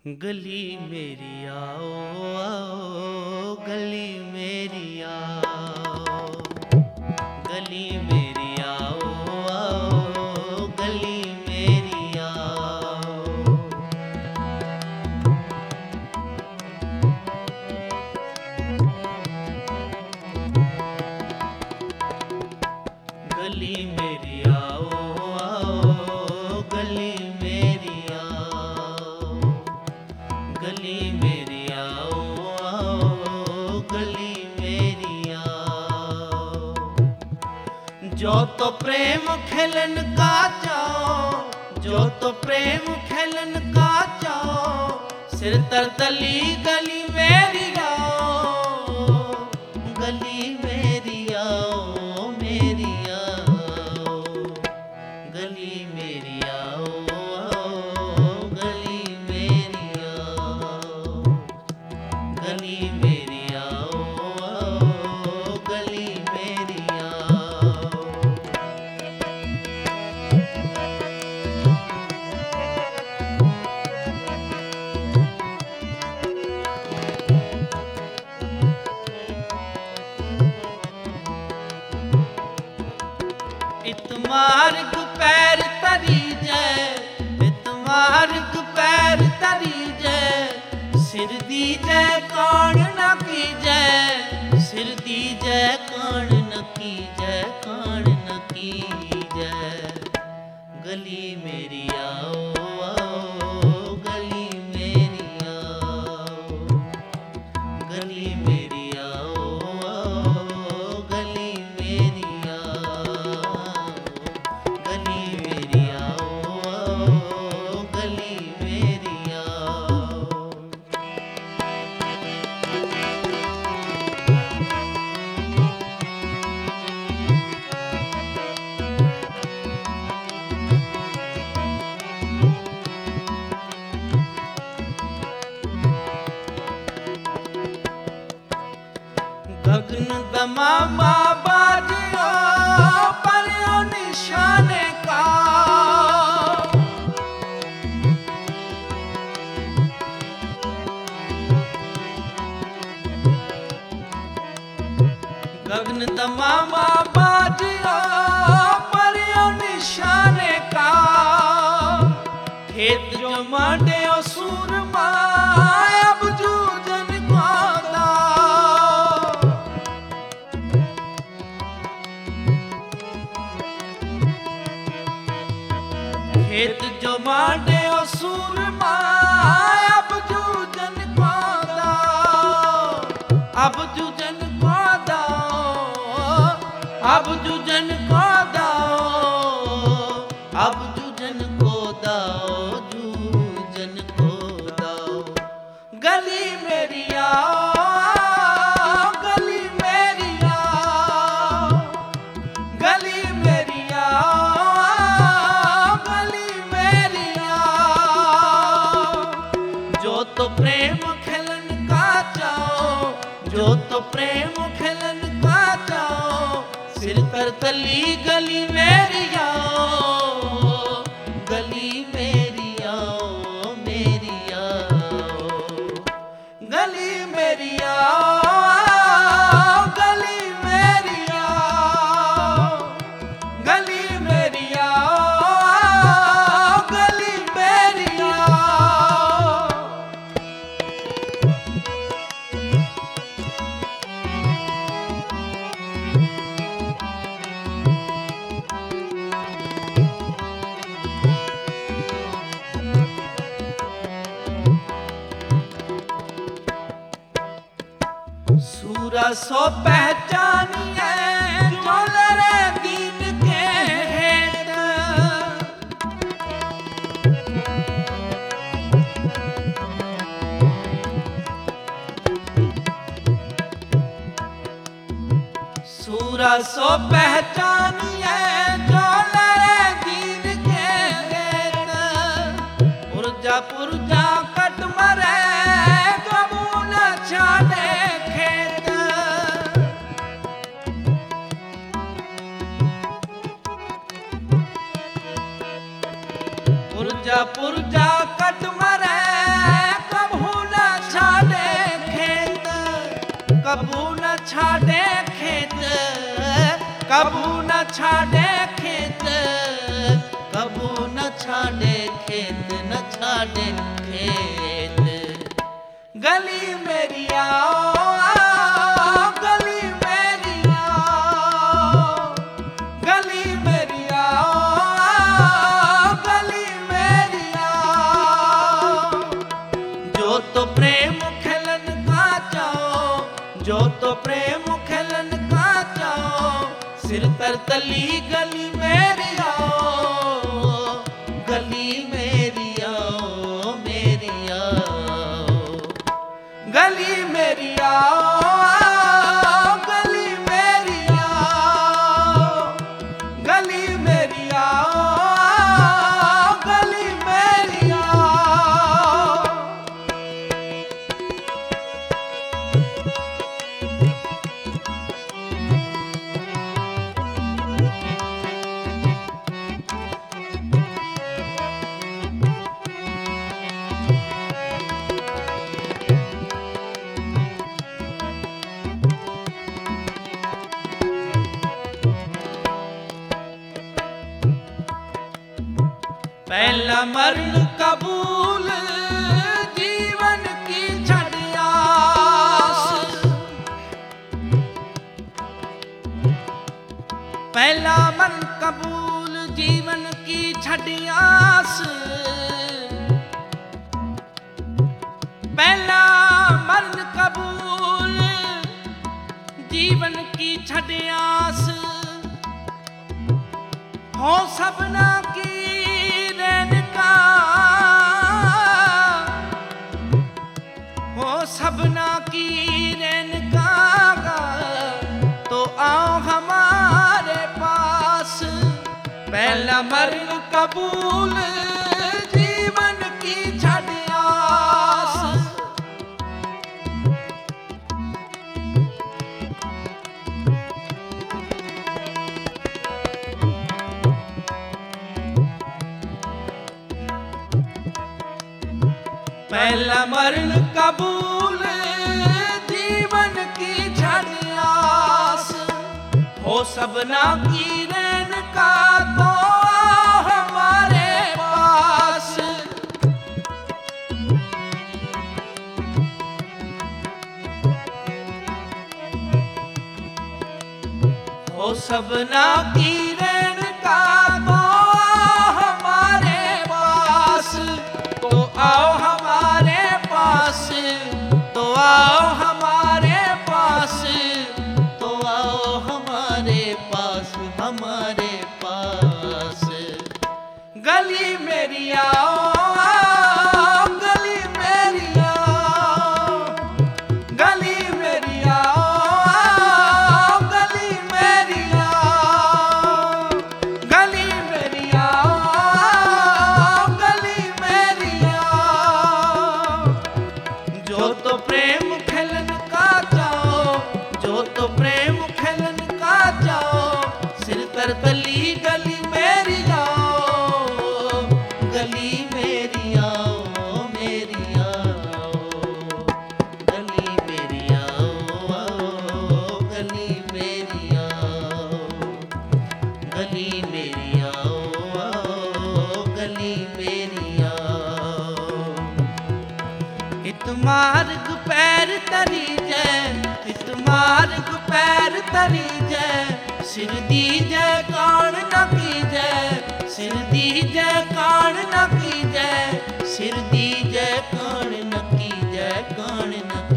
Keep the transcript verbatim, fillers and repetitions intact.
गली मेरी आओ आओ गली मेरी आओ, गली मेरी आओ आओ गली मेरी आओ। गली मेरी आओ आओ गली मेरी आओ, गली मेरी आओ आओ गली मेरी आओ। जो तो प्रेम खेलन का चाओ, जो तो प्रेम खेलन का चाओ, सिर तर तली गली मेरी आओ, गली मेरी आओ मेरी आओ, गली मेरी आओ आओ गली मेरी आओ, गली मेरी आओ आओ गली मेरी आओ। इतमार्ग पैर तरी जय, इतमार्ग पैर तरी जय, सिर दी जय कौन न की जय, सिर दी जय कौन न की जय, कौन न की जय। गली मेरी आओ आओ गली मेरी आओ, गली मेरी आओ आओ गली मेरी आओ, गली मेरी आओ आओ गली मेरी आओ। गगन दमामा बाजियो परियो निशाने का, गगन दमामा बाजियो परियो निशाने का, खेत जो मांडे सूरमा अब जूझन गोदा, खेत जो मांडे सूरमा अब जूझन गोदा, अब जूझन गोदा, अब जूझन गोदा, अब जूझन गोदा, जूझन गोदा। गली मेरी आओ गली मेरी आओ, गली मेरी आओ गली मेरी आओ। जो तो प्रेम खेलन का चाओ, जो तो प्रेम खेलन का चाओ, सिर पर तली गली मेरी आओ, गली मेरी आओ मेरी आओ, गली मेरी आओ गली मेरी आओ, गली मेरी आओ गली मेरी आओ। सूरा सो पहचानिए जोलरे दीन के हेत, सूरा सो पहचानिए जोलरे दीन के हेत, पुरजा पुरजा कट मरे कबू न छाड़े खेत, पुरजा पुरजा कट मरे छाड़े खेत, कबू न छाड़े खेत, कबू न छाड़े खेत, न छाड़े खेत। गली मेरी आओ, गली मेरी आओ, गली मेरी आओ, गली मेरी आओ। जो तो प्रेम खेलन का चाओ, जो तो प्रेम खेलन का चाओ, सिर तर तली गली मेरी आओ, गली मेरी आओ, मेरी आओ, गली मेरी आओ, गली मेरी आओ, गली मेरी आओ, गली मेरी आओ। पहला मरण कबूल, जीवन की छड़ आस। पहला मरण कबूल, जीवन की छड़ आस। पहला मरण कबूल, जीवन की छड़ आस। हो सबना की हो सबना की रेनका, तो आओ हमारे पास। पहला मरण कबूल, जीवन की छड़ आस। पहला मरण कबूल, जीवन की छड़ आस। हो सबना की रैन का, तो हमारे पास। हो सबना की रैन का, तो हमारे पास। तो आओ हमारे पास, तो आओ हमारे पास, तो आओ हमारे पास, हमारे पास। गली मेरी आओ, गली मेरी आओ, गली मेरी आओ, गली मेरी आओ, गली मेरी आओ, गली मेरी आओ। जो तो प्रेम खेलन का चाओ, जो तो प्रेम खेलन का चाओ, सिर तर तली गली मेरी आओ, गली मेरी आओ, मेरी आओ, गली मेरी आओ, आओ, गली मेरी आओ, गली मेरी आओ, आओ, गली मेरी आओ। इत मार्ग पैर तरी जय, इत मार्ग पैर तरी जय। सिर दीजै कान न कीजै, सिर दीजै कान न कीजै, सिर दीजै कान न कीजै, कान न